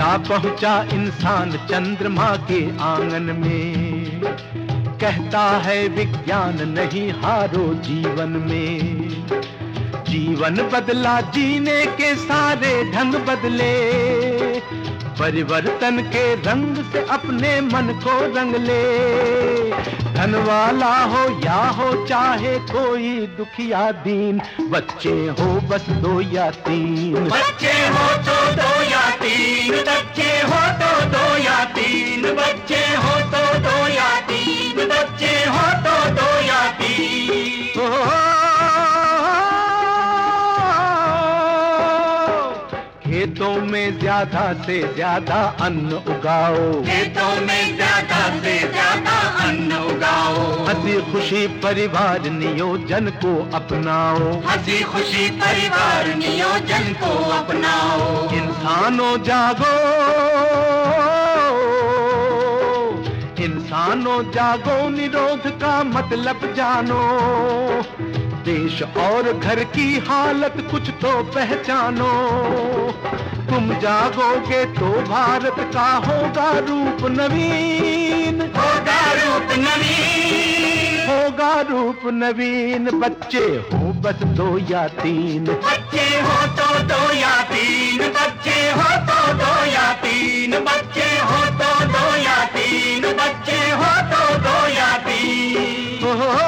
जा पहुंचा इंसान चंद्रमा के आंगन में, कहता है विज्ञान नहीं हारो जीवन में। जीवन बदला, जीने के सारे ढंग बदले, परिवर्तन के रंग से अपने मन को रंग ले। धन वाला हो या हो चाहे कोई दुखिया दीन, बच्चे हो बस 2 या 3। बच्चे हो तो 2 या 3, बच्चे हो तो 2 या 3, बच्चे हो तो 2 या 3, बच्चे हो तो 2 या 3। खेतों में ज्यादा से ज्यादा अन्न उगाओ, खेतों में ज्यादा से ज्यादा अन्न उगाओ। हंसी खुशी परिवार नियोजन को अपनाओ, हंसी खुशी परिवार नियोजन को अपनाओ। इंसानों जागो, इंसानों जागो, निरोध का मतलब जानो। देश और घर की हालत कुछ तो पहचानो। तुम जागोगे तो भारत का होगा रूप नवीन, होगा रूप नवीन, होगा रूप नवीन। बच्चे हो बस 2 या 3, बच्चे हो तो 2 या 3, बच्चे हो तो 2 या 3, बच्चे हो तो 2 या 3, बच्चे हो तो 2 या 3।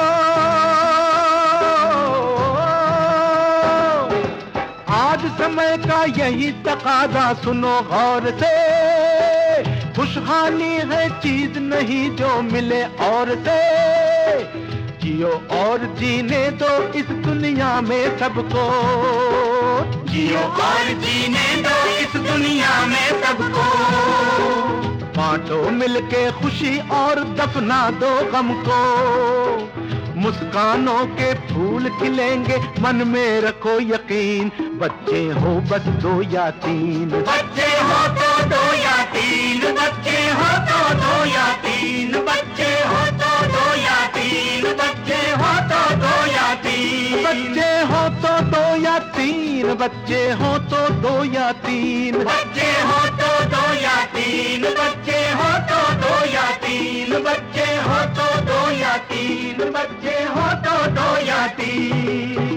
आज समय का यही तकाजा सुनो गौर से, खुशहाली है चीज नहीं जो मिले और से। जियो और जीने दो इस दुनिया में सबको, जियो और जीने दो इस दुनिया में सबको। बांटो मिलके खुशी और दफना दो गम को। मुस्कानों के फूल खिलेंगे मन में रखो यकीन। बच्चे हो बस 2 या 3, बच्चे हो तो 2 या 3, बच्चे हो तो 2 या 3, बच्चे हो तो 2 या 3, बच्चे हो तो 2 या 3, बच्चे हो तो 2 या 3, बच्चे हो तो 2 या 3, बच्चे हो तो 2 या 3, बच्चे हो तो 2 या 3, बच्चे हो तो 2 या 3, बच्चे हो तो 2 या 3।